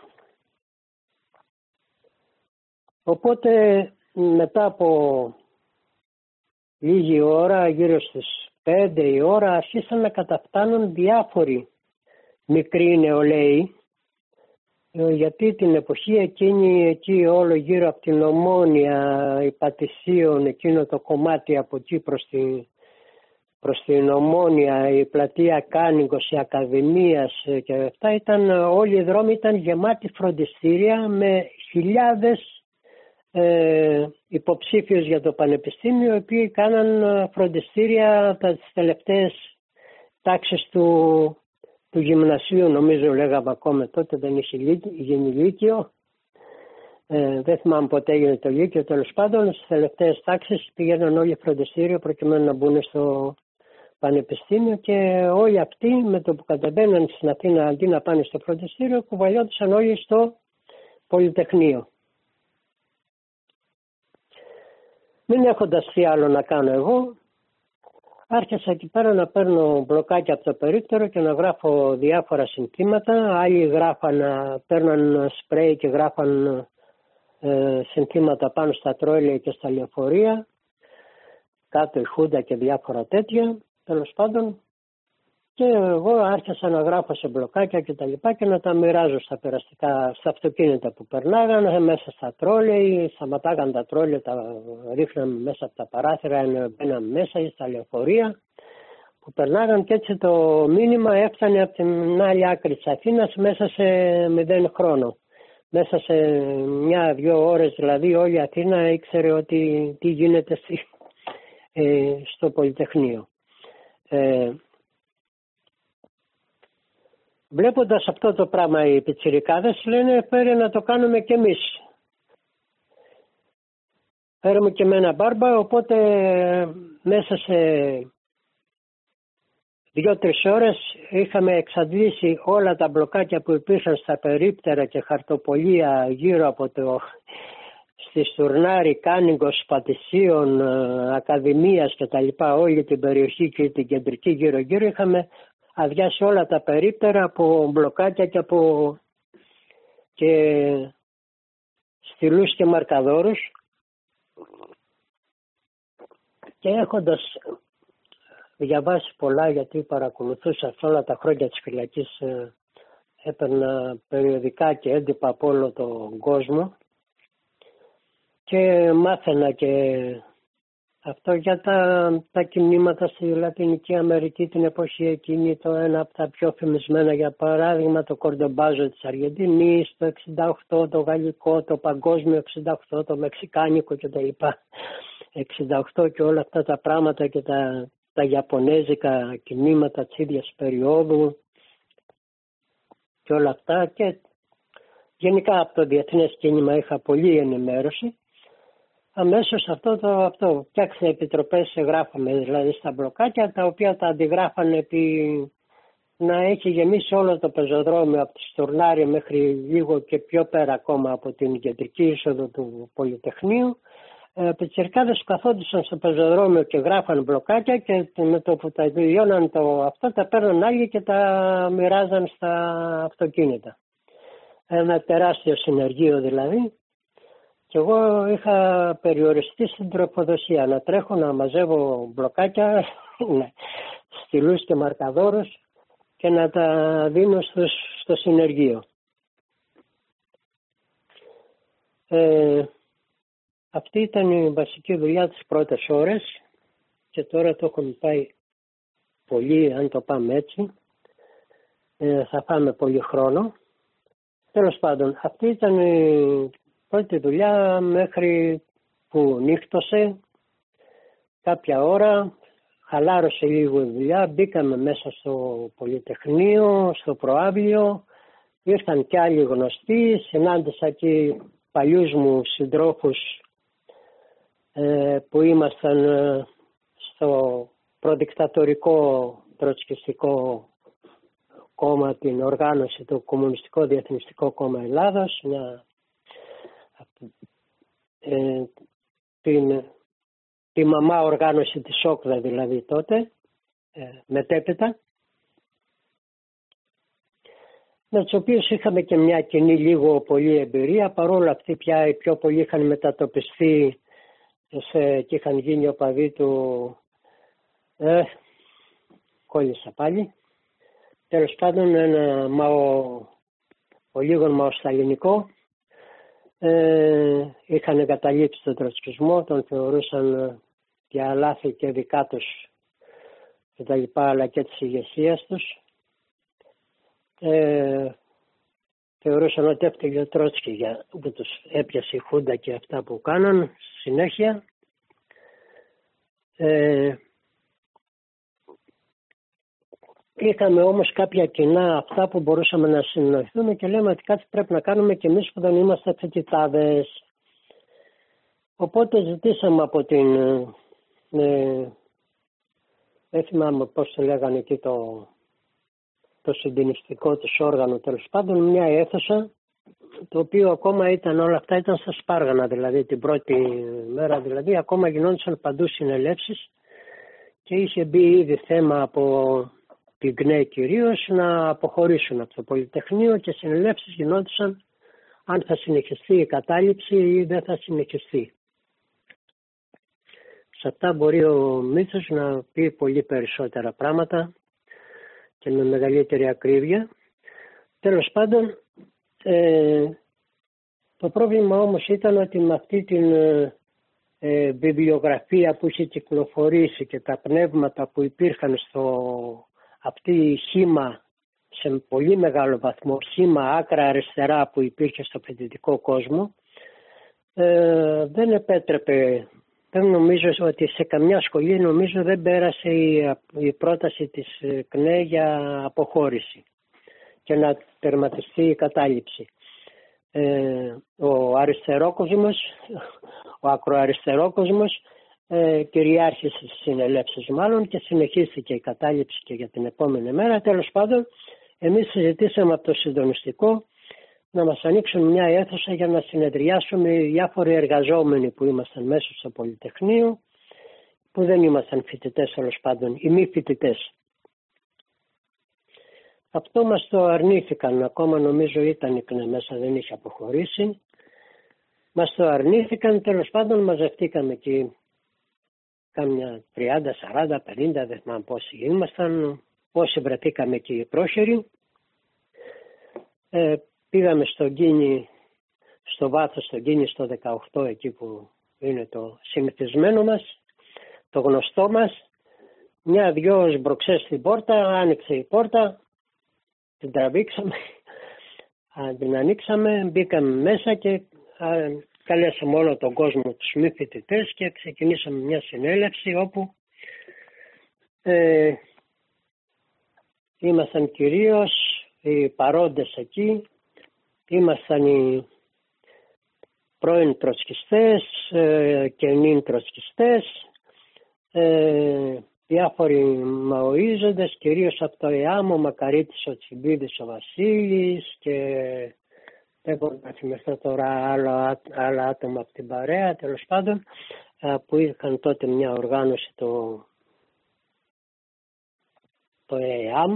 οπότε μετά από λίγη ώρα, γύρω στις πέντε η ώρα, αρχίσαν να καταφτάνουν διάφοροι μικροί νεολαίοι, γιατί την εποχή εκείνη, εκεί όλο γύρω από την Ομόνια, η Πατησίων, εκείνο το κομμάτι από εκεί προς την, προς την Ομόνια, η πλατεία Κάνικος, η Ακαδημίας και αυτά, ήταν, όλοι οι δρόμοι ήταν γεμάτοι φροντιστήρια με χιλιάδες ε, υποψήφιους για το πανεπιστήμιο, οι οποίοι κάναν φροντιστήρια τα τελευταίες τάξεις του του γυμνασίου, νομίζω λέγαμε ακόμα τότε, δεν είχε γίνει λύκειο. Ε, δεν θυμάμαι ποτέ έγινε το λύκειο, τέλος πάντων. Στις τελευταίες τάξεις πήγαιναν όλοι φροντιστήριο προκειμένου να μπουν στο πανεπιστήμιο και όλοι αυτοί με το που κατεβαίναν στην Αθήνα αντί να πάνε στο φροντιστήριο κουβαλιόντουσαν όλοι στο Πολυτεχνείο. Μην έχοντας τι άλλο να κάνω εγώ, άρχισα εκεί πέρα να παίρνω μπλοκάκια από το περίπτερο και να γράφω διάφορα συνθήματα. Άλλοι γράφαν, παίρναν σπρέι και γράφαν ε, συνθήματα πάνω στα τρόλια και στα λεωφορεία, κάτω η χούντα και διάφορα τέτοια. Τέλος πάντων, και εγώ άρχισα να γράφω σε μπλοκάκια και τα λοιπά και να τα μοιράζω στα περαστικά, στα αυτοκίνητα που περνάγανε, μέσα στα τρόλια, σταματάγαν τα τρόλια, τα ρίχναμε μέσα από τα παράθυρα, μπαίναμε μέσα ή στα λεωφορεία που περνάγαν και έτσι το μήνυμα έφτανε από την άλλη άκρη της Αθήνας μέσα σε μηδέν χρόνο. Μέσα σε μια-δυο ώρες δηλαδή όλη η Αθήνα ήξερε ότι τι γίνεται στη, ε, στο Πολυτεχνείο. Ε, βλέποντας αυτό το πράγμα οι πιτσιρικάδες λένε φέρε να το κάνουμε κι εμείς. Φέραμε και με ένα μπάρμπα, οπότε μέσα σε δύο-τρεις ώρες είχαμε εξαντλήσει όλα τα μπλοκάκια που υπήρχαν στα περίπτερα και χαρτοπολία γύρω από το στη Στουρνάρη, Κάνιγκος, Πατησίων, Ακαδημίας και τα λοιπά, όλη την περιοχή και την κεντρική γύρω-γύρω είχαμε αδειάσει όλα τα περίπτερα από μπλοκάκια και από και στυλούς και μαρκαδόρους και έχοντας διαβάσει πολλά, γιατί παρακολουθούσα αυτά όλα τα χρόνια της φυλακής, έπαιρνα περιοδικά και έντυπα από όλο τον κόσμο και μάθαινα και αυτό για τα, τα κινήματα στη Λατινική Αμερική την εποχή εκείνη, το ένα από τα πιο φημισμένα για παράδειγμα το Κορντομπάζο της Αργεντινής, το εξήντα οκτώ το γαλλικό, το παγκόσμιο εξήντα οκτώ, το μεξικάνικο κτλ. εξήντα οκτώ και όλα αυτά τα πράγματα και τα, τα ιαπωνέζικα κινήματα της ίδιας περίοδου και όλα αυτά και γενικά από το διεθνές κίνημα είχα πολλή ενημέρωση. Αμέσως αυτό το αυτό φτιάξε επιτροπές, γράφαμε δηλαδή στα μπλοκάκια τα οποία τα αντιγράφανε επί να έχει γεμίσει όλο το πεζοδρόμιο από τη Στουρνάρη μέχρι λίγο και πιο πέρα ακόμα από την κεντρική είσοδο του Πολυτεχνείου. Ε, πιτσιρικάδες που καθόντουσαν στο πεζοδρόμιο και γράφανε μπλοκάκια και με το που τα τελειώναν το αυτό τα παίρναν άλλοι και τα μοιράζαν στα αυτοκίνητα. Ένα τεράστιο συνεργείο δηλαδή. Και εγώ είχα περιοριστεί στην τροφοδοσία, να τρέχω να μαζεύω μπλοκάκια, στυλούς και μαρκαδόρους και να τα δίνω στο, στο συνεργείο. Ε, αυτή ήταν η βασική δουλειά τις πρώτες ώρες και τώρα το έχουν πάει πολύ, αν το πάμε έτσι, ε, θα πάμε πολύ χρόνο. Τέλος πάντων, αυτή ήταν η πρώτη δουλειά μέχρι που νύχτωσε κάποια ώρα, χαλάρωσε λίγο η δουλειά, μπήκαμε μέσα στο Πολυτεχνείο, στο προάβλιο, ήρθαν και άλλοι γνωστοί, συνάντησα και παλιούς μου συντρόφους ε, που ήμασταν ε, στο προδικτατορικό τροτσκιστικό κόμμα, την οργάνωση, το Κομμουνιστικό Διεθνιστικό Κόμμα Ελλάδος, μια Ε, την, τη μαμά οργάνωση της Όκδα δηλαδή τότε, ε, μετέπειτα, με τους οποίους είχαμε και μια κοινή λίγο πολύ εμπειρία, παρόλο αυτοί πια οι πιο πολλοί είχαν μετατοπιστεί σε, και είχαν γίνει οπαδοί του, ε, κόλλησα πάλι, τέλος πάντων ένα μαο, ο λίγο μαοσταλινικό. Ε, είχαν εγκαταλείψει τον τροτσκισμό, τον θεωρούσαν για λάθη και δικά τους και τα λοιπά, αλλά και της ηγεσίας τους. Ε, θεωρούσαν ότι έφταιγε ο Τρότσκι για που τους έπιασε η Χούντα και αυτά που κάναν συνέχεια. Ε, είχαμε όμως κάποια κοινά αυτά που μπορούσαμε να συνοηθούμε και λέμε ότι κάτι πρέπει να κάνουμε και εμείς που δεν είμαστε φοιτητάδες. Οπότε ζητήσαμε από την, ε, δεν θυμάμαι πώς το λέγανε εκεί το, το συντηνιστικό της όργανο, τέλος πάντων, μια αίθουσα, το οποίο ακόμα ήταν, όλα αυτά ήταν στα Σπάργανα, δηλαδή την πρώτη μέρα, δηλαδή ακόμα γινόντουσαν παντού συνελεύσεις και είχε μπει ήδη θέμα από την ΚΝΕ κυρίως να αποχωρήσουν από το Πολυτεχνείο και συνελεύσεις γινόντουσαν αν θα συνεχιστεί η κατάληψη ή δεν θα συνεχιστεί. Σε αυτά μπορεί ο Μίτσος να πει πολύ περισσότερα πράγματα και με μεγαλύτερη ακρίβεια. Τέλος πάντων, ε, το πρόβλημα όμως ήταν ότι με αυτή την ε, βιβλιογραφία που είχε κυκλοφορήσει και τα πνεύματα που υπήρχαν στο αυτή η χήμα, σε πολύ μεγάλο βαθμό χήμα άκρα αριστερά που υπήρχε στο φοιτητικό κόσμο, ε, δεν επέτρεπε. Δεν νομίζω ότι σε καμιά σχολή νομίζω δεν πέρασε η, η πρόταση της ΚΝΕ για αποχώρηση και να τερματιστεί η κατάληψη. Ε, ο αριστερόκοσμος, ο ακροαριστερόκοσμος ε, κυριάρχησε στις συνελεύσεις μάλλον και συνεχίστηκε η κατάληψη και για την επόμενη μέρα. Τέλος πάντων, εμείς συζητήσαμε από το συντονιστικό να μας ανοίξουν μια αίθουσα για να συνεδριάσουμε οι διάφοροι εργαζόμενοι που ήμασταν μέσα στο Πολυτεχνείο, που δεν ήμασταν φοιτητές, τέλος πάντων, οι μη φοιτητές. Αυτό μας το αρνήθηκαν, ακόμα νομίζω ήταν η ΚΝΕ μέσα, δεν είχε αποχωρήσει. Μας το αρνήθηκαν, τέλος πάντων μαζευτήκαμε εκεί κάμια τριάντα, σαράντα, πενήντα, δεν θυμάμαι πόσοι ήμασταν, όσοι βρεθήκαμε εκεί οι πρόχειροι. Ε, Πήγαμε στον Κίνη, στο βάθος στον Κίνη στο δεκαοκτώ, εκεί που είναι το συνηθισμένο μας, το γνωστό μας. Μια-δυο σμπροξές στην πόρτα, άνοιξε η πόρτα, την τραβήξαμε, την ανοίξαμε, μπήκαμε μέσα και καλέσαμε όλο τον κόσμο, τους μη φοιτητές, και ξεκινήσαμε μια συνέλευση όπου ε, ήμασταν κυρίως οι παρόντες εκεί. Ήμασταν οι πρώην τροτσκιστές, ε, και νυν τροτσκιστές, ε, διάφοροι μαοΐζοντες, κυρίως από το ΕΑΜ, ο Μακαρίτης, ο Τσιμπίδης, ο Βασίλης και δεν μπορώ να θυμηθώ τώρα άλλα, άλλα άτομα από την παρέα, τέλος πάντων, ε, που είχαν τότε μια οργάνωση, το, το ΕΑΜ.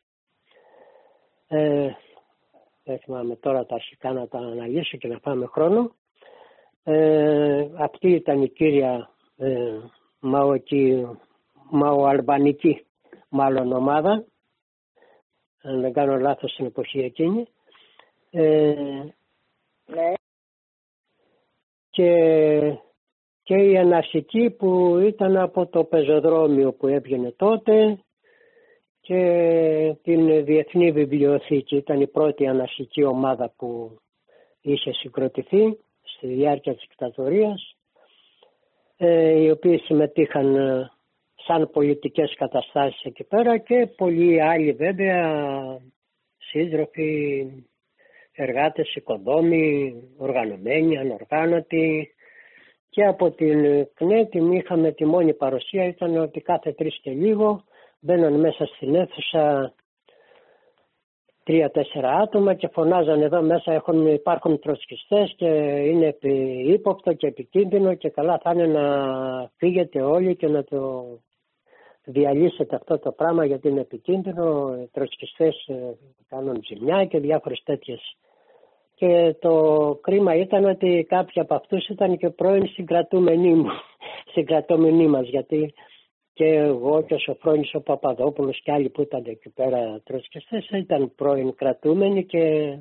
Ε, δεν θυμάμαι τώρα τα αρχικά να τα αναλύσω και να πάμε χρόνο. Ε, αυτή ήταν η κύρια ε, μαοική, μαοαλβανική μάλλον ομάδα, αν δεν κάνω λάθος, στην εποχή εκείνη. Ε, ναι. Και, και η αναρχική που ήταν από το πεζοδρόμιο που έβγαινε τότε, και την Διεθνή Βιβλιοθήκη. Ήταν η πρώτη αναρχική ομάδα που είχε συγκροτηθεί στη διάρκεια της δικτατορίας, ε, οι οποίοι συμμετείχαν ε, σαν πολιτικές καταστάσεις εκεί πέρα, και πολλοί άλλοι βέβαια, σύντροφοι, εργάτες, οικοδόμοι, οργανωμένοι, ανοργάνωτοι. Και από την ΚΝΕ την είχαμε, τη μόνη παρουσία ήταν ότι κάθε τρεις και λίγο μπαίναν μέσα στην αίθουσα τρία-τέσσερα άτομα και φωνάζαν εδώ μέσα έχουν, υπάρχουν τροτσκιστές και είναι ύποπτο και επικίνδυνο και καλά θα είναι να φύγετε όλοι και να το διαλύσετε αυτό το πράγμα γιατί είναι επικίνδυνο, οι τροτσκιστές κάνουν ζημιά και διάφορες τέτοιες. Και το κρίμα ήταν ότι κάποιοι από αυτούς ήταν και πρώην συγκρατούμενοι μου, συγκρατούμενοι μας, γιατί και εγώ και ο Σοφρόνης ο Παπαδόπουλος και άλλοι που ήταν εκεί πέρα τροτσκιστές ήταν πρώην κρατούμενοι και,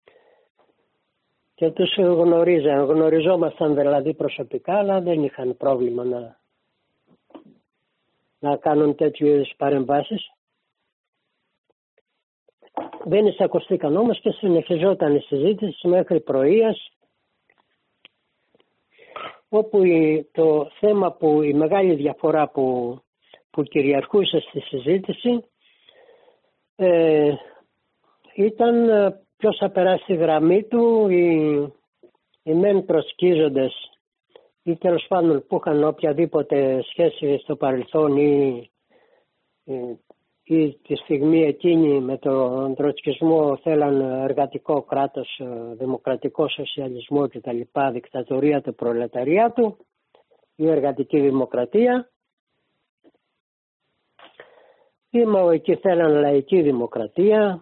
και τους γνωρίζαν. Γνωριζόμασταν δηλαδή προσωπικά, αλλά δεν είχαν πρόβλημα να, να κάνουν τέτοιου είδους παρεμβάσεις. Δεν εισακουστήκαν όμως και συνεχιζόταν η συζήτηση μέχρι πρωίας, όπου το θέμα που η μεγάλη διαφορά που, που κυριαρχούσε στη συζήτηση Ε, ήταν ποιος θα περάσει τη γραμμή του, οι, οι μεν προσκίζοντες ή τέλος πάντων που είχαν οποιαδήποτε σχέση στο παρελθόν ή, ή, ή τη στιγμή εκείνη με τον τροτσκισμό θέλαν εργατικό κράτος, δημοκρατικό σοσιαλισμό κτλ, δικτατορία του προλεταριάτου ή εργατική δημοκρατία. Οι Μαοικοί θέλαν λαϊκή δημοκρατία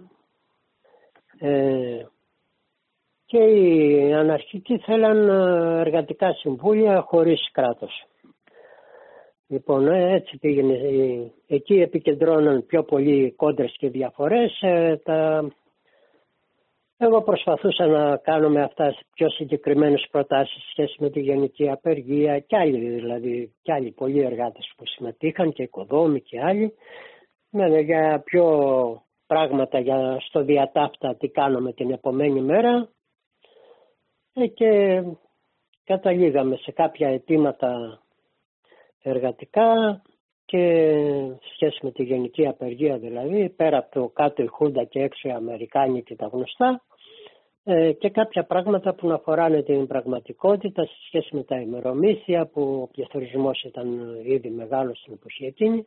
ε, και οι αναρχικοί θέλαν εργατικά συμβούλια χωρίς κράτος. Λοιπόν, έτσι πήγαινε. Εκεί επικεντρώναν πιο πολύ κόντρες και διαφορές. Ε, τα... Εγώ προσπαθούσα να κάνω με αυτά πιο συγκεκριμένες προτάσεις σχέση με τη γενική απεργία και άλλοι, δηλαδή και άλλοι πολλοί εργάτες που συμμετείχαν και οικοδόμοι και άλλοι. Ναι, για πιο πράγματα για στο διατάφτα τι κάνουμε την επομένη μέρα ε, και καταλήγαμε σε κάποια αιτήματα εργατικά και σχέση με τη γενική απεργία, δηλαδή πέρα από το κάτω η Χούντα και έξω οι Αμερικάνοι και τα γνωστά ε, και κάποια πράγματα που να αφοράνε την πραγματικότητα σε σχέση με τα ημερομήσια που ο πληθωρισμός ήταν ήδη μεγάλος στην εποχή εκείνη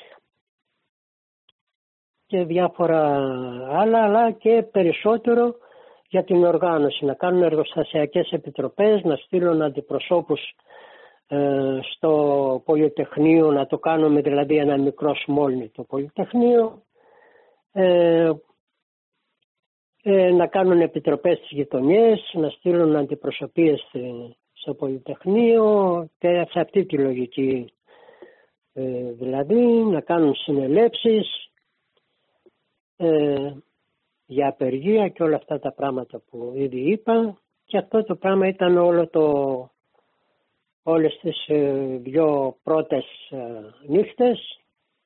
και διάφορα άλλα, αλλά και περισσότερο για την οργάνωση, να κάνουν εργοστασιακές επιτροπές, να στείλουν αντιπροσώπους ε, στο Πολυτεχνείο, να το κάνουμε δηλαδή ένα μικρό σμόλνη το Πολυτεχνείο, ε, ε, να κάνουν επιτροπές στις γειτονιές, να στείλουν αντιπροσωπείες στο Πολυτεχνείο και σε αυτή τη λογική ε, δηλαδή να κάνουν συνελεύσεις Ε, για απεργία και όλα αυτά τα πράγματα που ήδη είπα, και αυτό το πράγμα ήταν όλο το, όλες τις ε, δύο πρώτες ε, νύχτες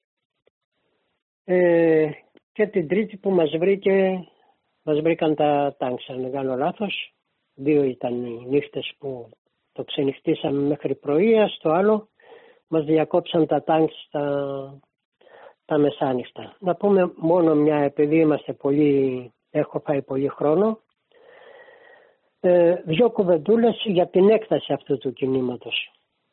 ε, και την τρίτη που μας βρήκε, μας βρήκαν τα τάγκς, αν δεν κάνω λάθος. Δύο ήταν οι νύχτες που το ξενυχτήσαμε μέχρι πρωία, στο άλλο μας διακόψαν τα τάγκς στα τα μεσάνυχτα. Να πούμε μόνο μια, επειδή είμαστε πολύ, έχω φάει πολύ χρόνο, ε, δύο κουβεντούλες για την έκταση αυτού του κινήματος.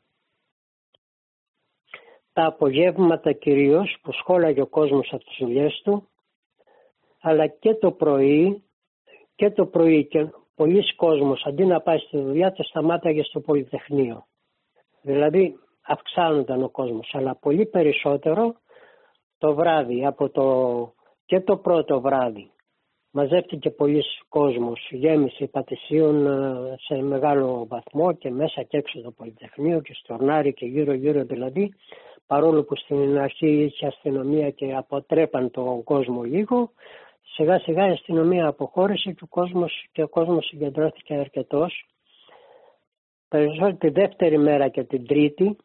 Τα απογεύματα κυρίως που σχόλαγε ο κόσμος από τις δουλειές του, αλλά και το πρωί, και το πρωί και πολλοί κόσμος αντί να πάει στη δουλειά το σταμάταγε στο Πολυτεχνείο. Δηλαδή αυξάνονταν ο κόσμος, αλλά πολύ περισσότερο το βράδυ, από το, και το πρώτο βράδυ μαζεύτηκε πολλοί κόσμος, γέμισε Πατησίων σε μεγάλο βαθμό και μέσα και έξω το Πολυτεχνείο και στο Ορνάρι και γύρω γύρω, δηλαδή παρόλο που στην αρχή είχε αστυνομία και αποτρέπαν τον κόσμο λίγο, σιγά σιγά η αστυνομία αποχώρησε και ο κόσμος, και ο κόσμος συγκεντρώθηκε αρκετός. Περισσότερο τη δεύτερη μέρα και την τρίτη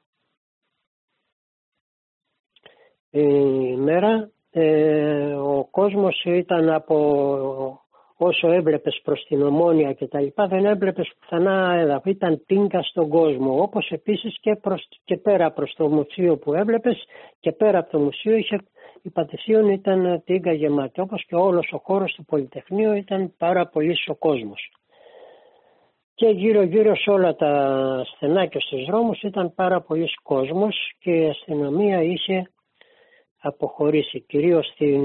η μέρα ε, ο κόσμος ήταν από όσο έβλεπες προς την Ομόνια και τα λοιπά, δεν έβλεπες πουθενά έδαφη, ήταν τίνκα στον κόσμο, όπως επίσης και, προς, και πέρα προς το μουσείο που έβλεπες και πέρα από το μουσείο είχε, η Πατησίων ήταν τίνκα γεμάτη, όπως και όλος ο χώρος του Πολυτεχνείου ήταν πάρα πολύ ο κόσμος. Και γύρω γύρω σε όλα τα στενά και στους δρόμους ήταν πάρα πολύ κόσμος και η αστυνομία είχε αποχωρήσει, κυρίως την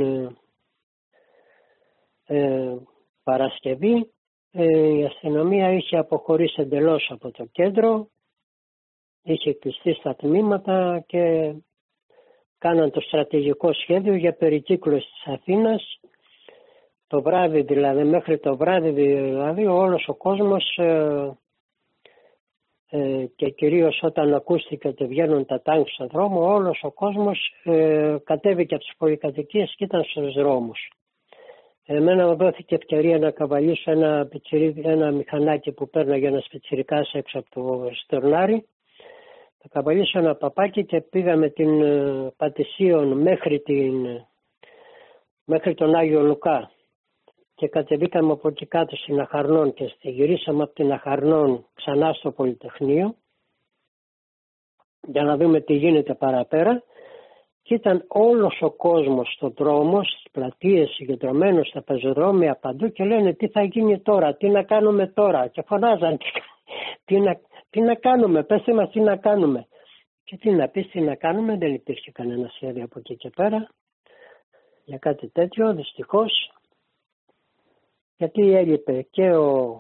ε, Παρασκευή ε, η αστυνομία είχε αποχωρήσει εντελώς από το κέντρο, είχε κλειστεί στα τμήματα και κάναν το στρατηγικό σχέδιο για περικύκλωση της Αθήνας. Το βράδυ δηλαδή, μέχρι το βράδυ δηλαδή όλος ο κόσμος ε, ε, και κυρίως όταν ακούστηκε ότι βγαίνουν τα τάγκ στον δρόμο, όλος ο κόσμος ε, κατέβηκε από τις πολυκατοικίες και ήταν στους δρόμους. Εμένα μου δόθηκε ευκαιρία να καβαλήσω ένα, ένα μηχανάκι που πέρναγε ένας πιτσιρικάς έξω από το Στορνάρι. Θα καβαλήσω ένα παπάκι και πήγαμε την ε, Πατησίων μέχρι, την, μέχρι τον Άγιο Λουκά. Και κατεβήκαμε από εκεί κάτω στην Αχαρνών και γυρίσαμε από την Αχαρνών ξανά στο Πολυτεχνείο για να δούμε τι γίνεται παραπέρα. Και ήταν όλος ο κόσμος στον δρόμο, στις πλατείες, συγκεντρωμένος στα πεζοδρόμια παντού και λένε τι θα γίνει τώρα, τι να κάνουμε τώρα. Και φωνάζαν τι, τι, να, τι να κάνουμε, πέστε μας τι να κάνουμε. Και τι να πεις τι να κάνουμε, δεν υπήρχε κανένα σχέδιο από εκεί και πέρα για κάτι τέτοιο, δυστυχώς. Γιατί έλειπε και ο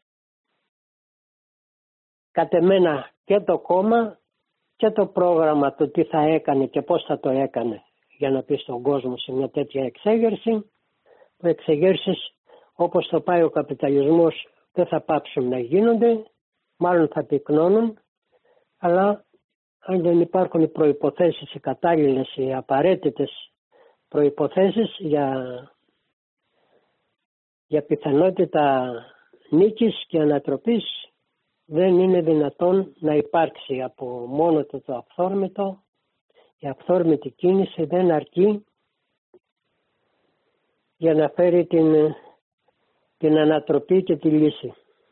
κατ' εμένα και το κόμμα και το πρόγραμμα το τι θα έκανε και πώς θα το έκανε για να πει στον κόσμο σε μια τέτοια εξέγερση, που εξεγέρσεις όπως το πάει ο καπιταλισμός δεν θα πάψουν να γίνονται, μάλλον θα πυκνώνουν, αλλά αν δεν υπάρχουν οι προϋποθέσεις, οι κατάλληλες, οι απαραίτητες προϋποθέσεις για, για πιθανότητα νίκης και ανατροπής, δεν είναι δυνατόν να υπάρξει από μόνο το, το αυθόρμητο. Η αυθόρμητη κίνηση δεν αρκεί για να φέρει την, την ανατροπή και τη λύση.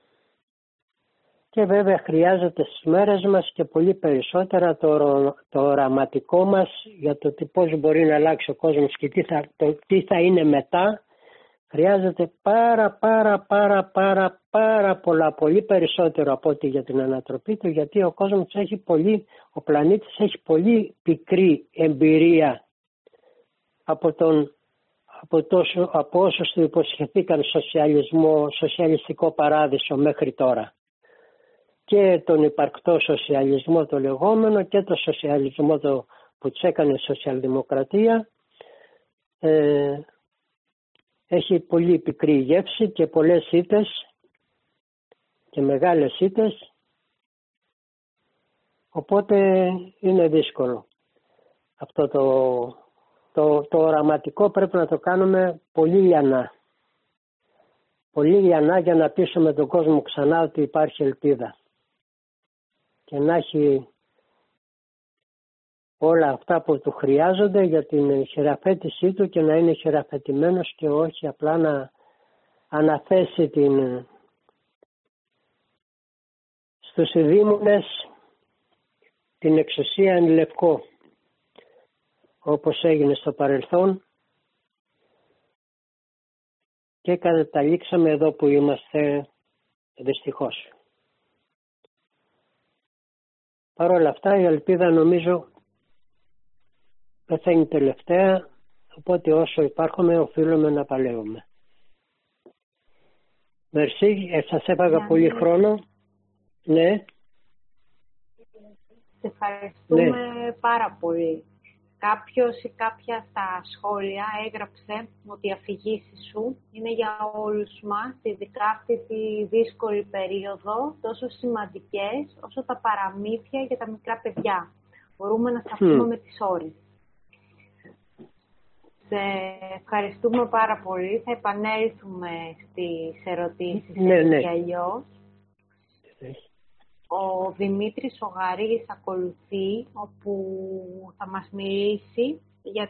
Και βέβαια χρειάζεται στις μέρες μας και πολύ περισσότερα το, το οραματικό μας για το τι, πώς μπορεί να αλλάξει ο κόσμος και τι θα, το, τι θα είναι μετά. Χρειάζεται πάρα πάρα πάρα πάρα πάρα πολλά, πολύ περισσότερο από ό,τι για την ανατροπή του, γιατί ο κόσμος έχει πολύ, ο πλανήτης έχει πολύ πικρή εμπειρία από, τον, από, τόσο, από όσους του υποσχεθήκαν σοσιαλισμό, σοσιαλιστικό παράδεισο μέχρι τώρα. Και τον υπαρκτό σοσιαλισμό το λεγόμενο και το σοσιαλισμό το, που τους έκανε σοσιαλδημοκρατία, ε, έχει πολύ πικρή γεύση και πολλές ήττες και μεγάλες ήττες, οπότε είναι δύσκολο. Αυτό το, το, το οραματικό πρέπει να το κάνουμε πολύ λιανά. Πολύ λιανά για να πείσουμε τον κόσμο ξανά ότι υπάρχει ελπίδα και να έχει όλα αυτά που του χρειάζονται για την χειραφέτησή του και να είναι χειραφετημένος και όχι απλά να αναθέσει την, στους δήμονες την εξουσία εν λευκό, όπως έγινε στο παρελθόν και καταλήξαμε εδώ που είμαστε δυστυχώς. Παρ' όλα αυτά η ελπίδα νομίζω δεν θα είναι τελευταία, οπότε όσο υπάρχουμε οφείλουμε να παλεύουμε. Μερσή, ε, σας έφαγα yeah, πολύ yeah. χρόνο. Ναι. Σε ευχαριστούμε ναι. πάρα πολύ. Κάποιος ή κάποια στα σχόλια έγραψε ότι οι αφηγήσεις σου είναι για όλους μας, ειδικά αυτή τη δύσκολη περίοδο, τόσο σημαντικές όσο τα παραμύθια για τα μικρά παιδιά. Μπορούμε να σταθούμε mm. με τις ώρες. Σε ευχαριστούμε πάρα πολύ. Θα επανέλθουμε στις ερωτήσεις ναι, ναι. και αλλιώς. Ο Δημήτρης ο Γαρής ακολουθεί, όπου θα μας μιλήσει για